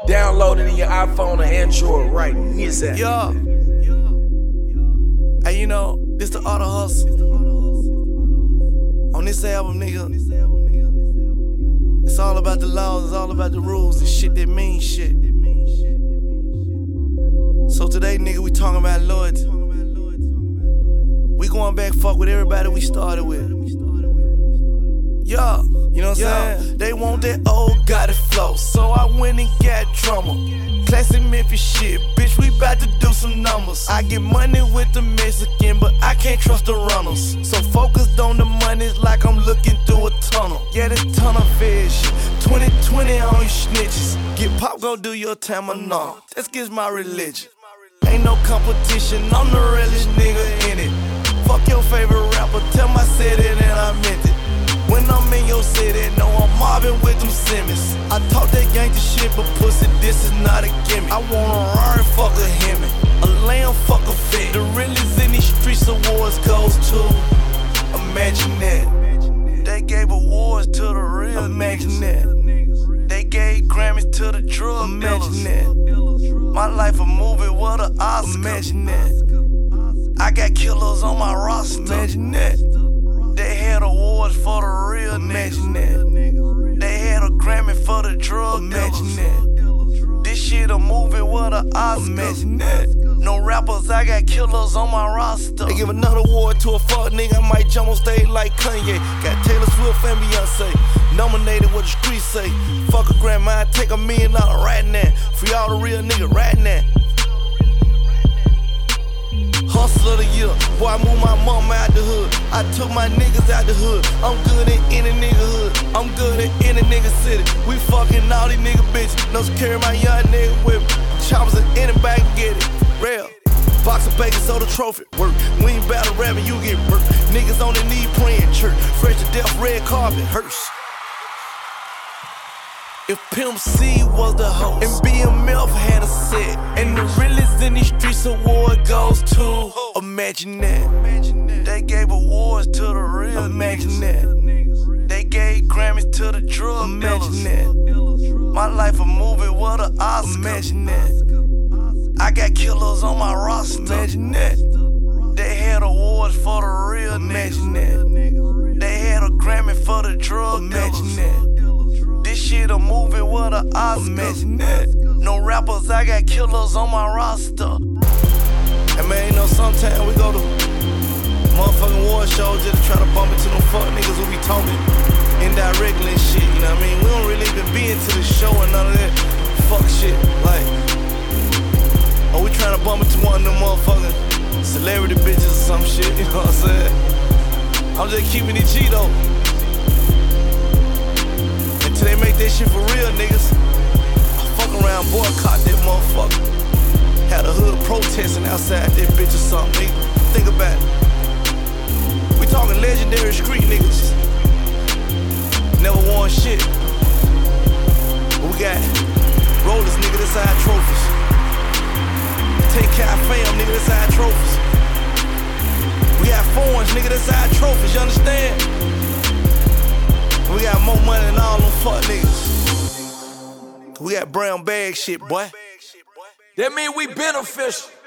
Download it in your iPhone or Android right this app. Yeah. Hey, you know, this the Art of Hustle. On this album, nigga, it's all about the laws, it's all about the rules, and shit that means shit. So today, nigga, we talking about loyalty. We going back fuck with everybody we started with. Yeah, you know what I'm saying? They want that old got it flow, so I went and got drummer. Classic Memphis shit, bitch, we bout to do some numbers. I get money with the Mexican, but I can't trust the runners. So focused on the money like I'm looking through a tunnel. Yeah, this tunnel fish, 2020 on you snitches. Get pop, go do your time or no. That's against my religion. Ain't no competition, I'm the realest nigga in it. Fuck your favorite rapper, tell my city and I meant it. When I'm in your city, know I'm mobbing with them Simmons. I talk that gangsta shit, but pussy, this is not a gimmick. I want a Rari, fuck a Hemi, a lamb, fuck a fit. The realest in these streets awards goes to, imagine that. They gave awards to the real imagine niggas. That. They gave Grammys to the drug imagine dealers. That. My life a movie, what a Oscar. Imagine that. I got killers on my roster. Imagine that. They had awards for the real imagine niggas. That. They had a Grammy for the drug imagine dealers. That. This shit a movie, what a Oscar. Imagine that. No rappers, I got killers on my roster. They give another award to a fuck nigga, I might jump on stage like Kanye. Got Taylor Swift and Beyonce, nominated what the streets say. Fuck a grandma, I take $1 million right now. Free all the real niggas right now. Hustle of the year, boy, I moved my mama out the hood. I took my niggas out the hood. I'm good in any nigga hood. I'm good in any nigga city. We fucking all these nigga bitches. No security, my young nigga with me. Choppers in anybody can get it. Real. Box of bacon, soda trophy, work. We ain't battle rapping, you get work. Niggas on their knee praying church. Fresh to death, red carpet, hearse. If Pimp C was the host and BMF had a set, and the realest in these streets award goes to, imagine that. They gave awards to the real imagine that. They gave Grammys to the drug imagine that. My life a movie, what a Oscar. Imagine that. I got killers on my roster. Imagine that. They had awards for the real imagine that. They had a Grammy for the drug imagine that. This shit a movie, what a Oscar. Imagine that. No rappers, I got killers on my roster. And man, you know, sometimes we go to motherfucking award shows just to try to bump into them fuck niggas who be talking indirectly and shit, you know what I mean? We don't really even be into the show and none of that fuck shit, like, or we trying to bump into one of them motherfucking celebrity bitches or some shit, you know what I'm saying? I'm just keeping it G though. Till they make that shit for real, niggas. I fuck around, boycott that motherfucker. Had a hood protesting outside that bitch or something, nigga. Think about it. We talking legendary street niggas. Never won shit. But we got rollers, nigga, that's our trophies. Take care of fam, nigga, that's our trophies. We got foreigns, nigga, that's our trophies, you understand? We got more money than all them fuck niggas. We got brown bag shit, boy. That mean we beneficial.